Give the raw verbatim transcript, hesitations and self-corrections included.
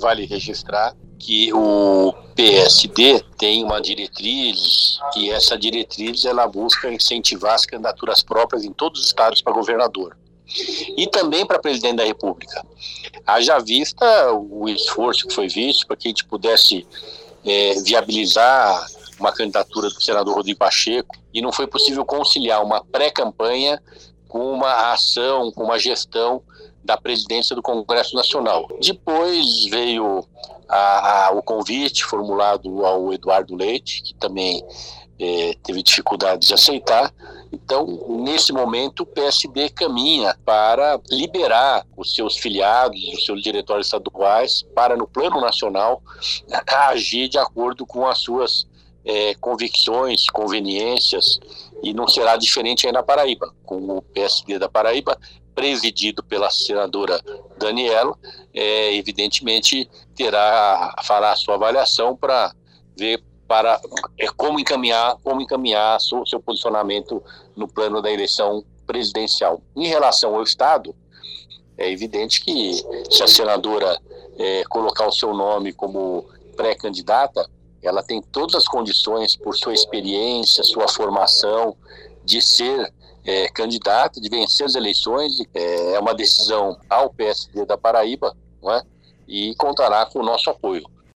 vale registrar que o P S D tem uma diretriz e essa diretriz ela busca incentivar as candidaturas próprias em todos os estados para governador e também para presidente da República. Haja vista o esforço que foi visto para que a gente pudesse é, viabilizar uma candidatura do senador Rodrigo Pacheco, e não foi possível conciliar uma pré-campanha com uma ação, com uma gestão da presidência do Congresso Nacional. Depois veio a, a, o convite formulado ao Eduardo Leite, que também é, teve dificuldade de aceitar. Então, nesse momento, o P S D caminha para liberar os seus filiados, os seus diretórios estaduais, para, no plano nacional, agir de acordo com as suas é, convicções, conveniências, e não será diferente aí na Paraíba, com o P S D da Paraíba, presidido pela senadora Daniela, é, evidentemente terá, fará a sua avaliação para ver para é, como encaminhar, como encaminhar o seu posicionamento no plano da eleição presidencial. Em relação ao Estado, é evidente que se a senadora é, colocar o seu nome como pré-candidata, ela tem todas as condições, por sua experiência, sua formação, de ser é, candidata, de vencer as eleições. É, é uma decisão ao P S D da Paraíba, não é? E contará com o nosso apoio.